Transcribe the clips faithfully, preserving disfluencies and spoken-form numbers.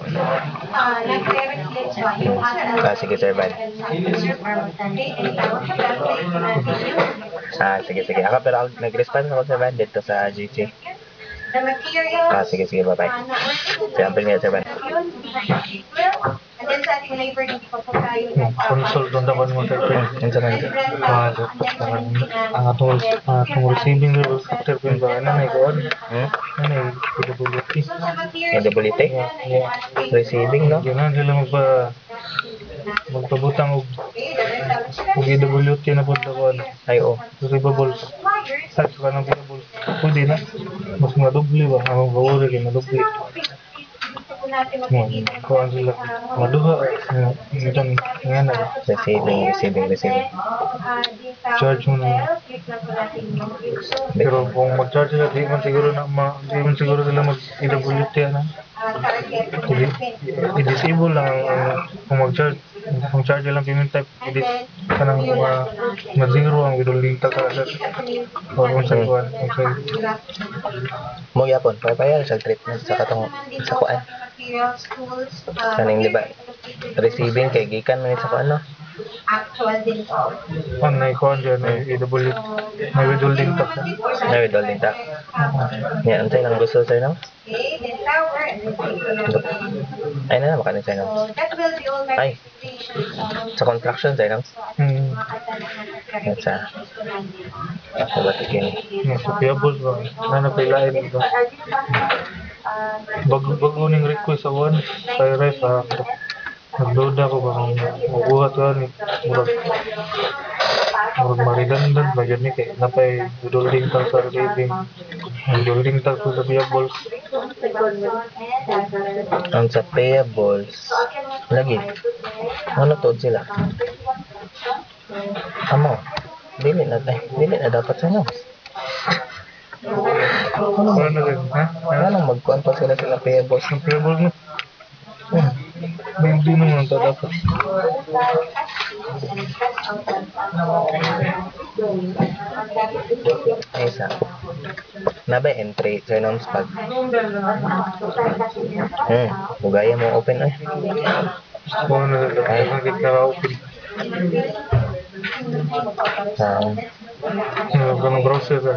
Ah, nagre-reflect ba yung ating Ah, sige, Sir Van. Ah, sige, sige. Ako, pero ako, nag-response ako, Sir Van, dito sa G C. The materials, Ah, sige, sige, bye-bye. uh, na order Sample niya, Sir Van. and then sa ating labor, hindi pa po tayo Consult doon dapat mo sir. Hmm, ano sa man? Ah, parang ang atong ah, atong receiving level after pin ba na may kuan. Hmm? Ano ay P W T. So sa Yung materials, double-ite? Receiving, no? Diyan na sila magpa magpabutang og og I W T na pud kuan. Ay, oo. Receivable. Sa ka nang payable. Pwede na. Mas madoble ba ang gawin kay madoble. Mo kuan sila. Maduha. Ngitan nga na. Receiving, receiving, receiving. Charge mo na. Pero kung mag-charge sila, di man siguro na ma, di man siguro sila mag-I W T na. I- I-disable lang ang, ang kung mag-charge, kung charge lang payment type, i-dis, kanang ma, ma-zero ang withholding tax sa or kung sa kuan, kung sa Mo yapon, papayar sa treatment sa katong sa kuan. Kaning di ba? Receiving kay gikan man sa kuan, no? actual din po. kuan na kuan dyan, may I W T, may withholding tax. Na with all din ta. Yan, unsay nang gusto sir, no? Okay, then tower, and then paper. Ay na makanin sir, no? So that will be all my Ay. presentation. Sa construction sir, no? Hmm. Yan sa sa batikin. Nasa payables ba? Na napailain ba? Bago bago ning request sa one sa res sa nagduda ko ba kung mabuhat ka ni murag murag maridandan ba yun ni kay napay withholding tax sa receiving withholding tax sa payables. Ang sa payables, lagi. Ano to sila? Amo. Dili na eh, dili na dapat sa no. Ano Ano na rin, ha? Ano magkuan pa sila sila payables? Ang payables mo? Hmm. Hindi naman ito dapat. Ay sa nabay entry sir noms pag hmm bugaya mo open eh Kung ano na rin, hanggang naka-open. um, Ano ka ng browser ka?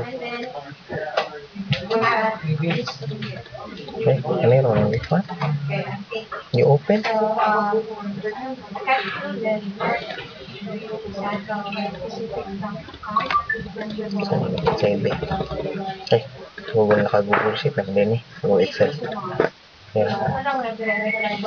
eh ano yun ano yun what you open sa ibi eh Google naka Google Sheet na din eh Google Excel yeah.